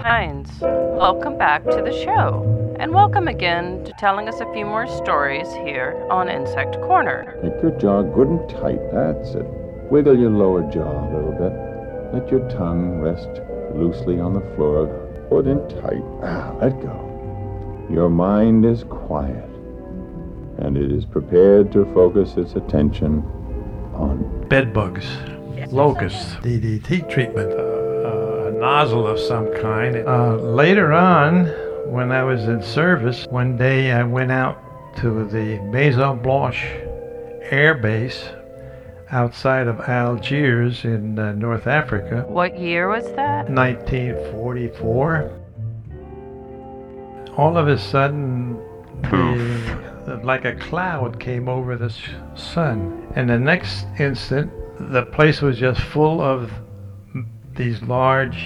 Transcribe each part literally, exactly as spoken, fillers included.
Hines. Welcome back to the show, and welcome again to telling us a few more stories here on Insect Corner. Make your jaw good and tight, that's it. Wiggle your lower jaw a little bit. Let your tongue rest loosely on the floor. Good and tight. Ah, let go. Your mind is quiet, and it is prepared to focus its attention on bed bugs, locusts, D D T treatment, uh, uh, a nozzle of some kind. Uh, later on, when I was in service, one day I went out to the Maison Blanche Air Base outside of Algiers in uh, North Africa. What year was that? nineteen forty-four. All of a sudden, the, like a cloud came over the sun, and the next instant, the place was just full of these large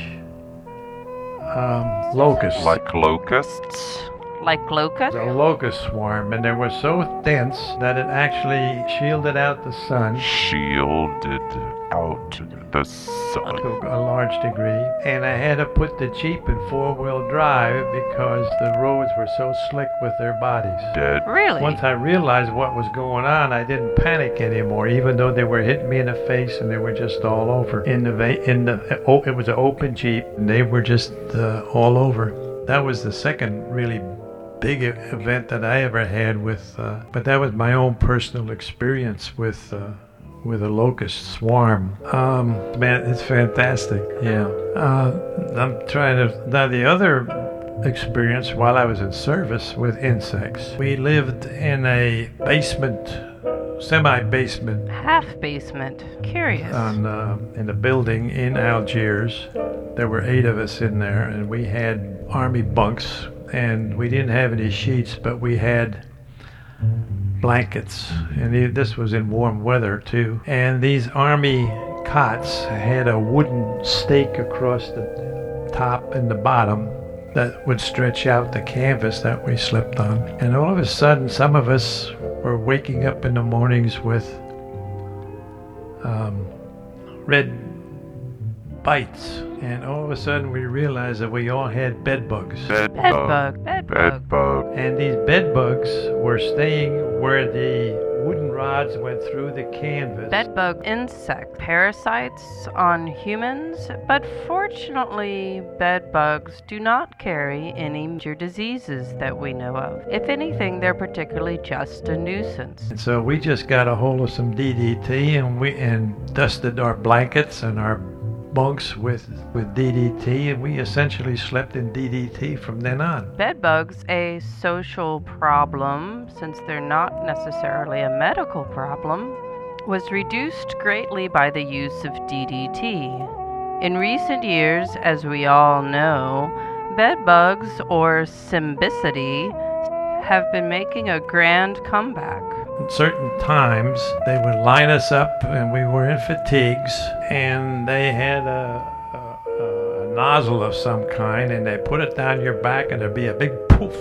um, locusts. Like locusts? Like locusts? A locust swarm, and they were so dense that it actually shielded out the sun. Shielded out the sun. To a large degree. And I had to put the Jeep in four-wheel drive because the roads were so slick with their bodies. Dead. Really? Once I realized what was going on, I didn't panic anymore, even though they were hitting me in the face and they were just all over. In the va- in the oh, it was an open Jeep, and they were just uh, all over. That was the second really big event that I ever had with, uh, but that was my own personal experience with uh, with a locust swarm. Um, man, it's fantastic. Yeah. Uh, I'm trying to, now the other experience while I was in service with insects, we lived in a basement, semi-basement. Half basement. Curious. On, uh, in a building in Algiers. There were eight of us in there, and we had army bunks. And we didn't have any sheets, but we had blankets. And this was in warm weather, too. And these army cots had a wooden stake across the top and the bottom that would stretch out the canvas that we slept on. And all of a sudden, some of us were waking up in the mornings with um, red bites. And all of a sudden we realized that we all had bed bugs. Bed, Bed bug. bug. Bed bug. Bed bug. And these bed bugs were staying where the wooden rods went through the canvas. Bed bug insect parasites on humans, but fortunately, bed bugs do not carry any major diseases that we know of. If anything, they're particularly just a nuisance. And so we just got a hold of some D D T and we and dusted our blankets and our bunks with, with D D T, and we essentially slept in D D T from then on. Bed bugs, a social problem, since they're not necessarily a medical problem, was reduced greatly by the use of D D T. In recent years, as we all know, bed bugs, or Symbicity, have been making a grand comeback. At certain times, they would line us up, and we were in fatigues, and they had a, a, a nozzle of some kind, and they put it down your back, and there'd be a big poof,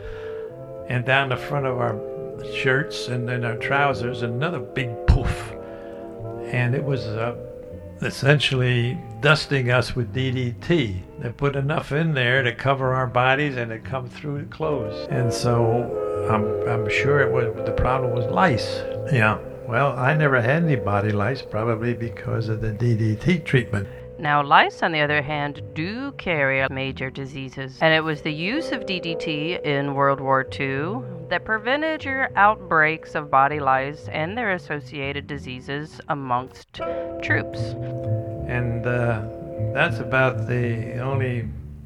and down the front of our shirts and then our trousers, another big poof, and it was uh, essentially dusting us with D D T. They put enough in there to cover our bodies, and it come through the clothes, and so I'm I'm sure it was the problem was lice. Yeah. Well, I never had any body lice, probably because of the D D T treatment. Now, lice, on the other hand, do carry major diseases, and it was the use of D D T in World War Two that prevented your outbreaks of body lice and their associated diseases amongst troops. And uh, that's about the only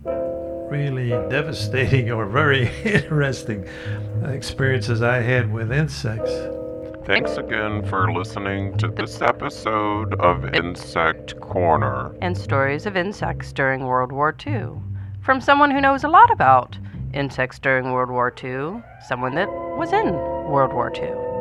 really devastating or very interesting experiences I had with insects. Thanks again for listening to this episode of Insect Corner. And stories of insects during World War Two. From someone who knows a lot about insects during World War Two, someone that was in World War Two.